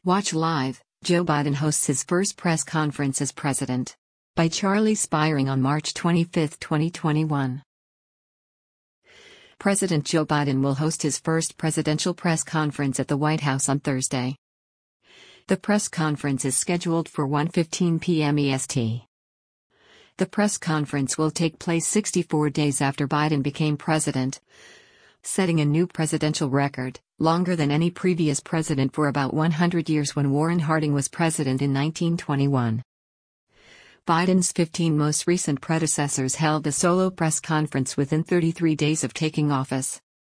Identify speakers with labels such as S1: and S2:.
S1: Watch live. Joe Biden hosts his first press conference as president. By Charlie Spiring on March 25, 2021. President Joe Biden will host his first presidential press conference at the White House on Thursday. The press conference is scheduled for 1:15 p.m. EST. The press conference will take place 64 days after Biden became president, setting a new presidential record, longer than any previous president for about 100 years when Warren Harding was president in 1921. Biden's 15 most recent predecessors held a solo press conference within 33 days of taking office.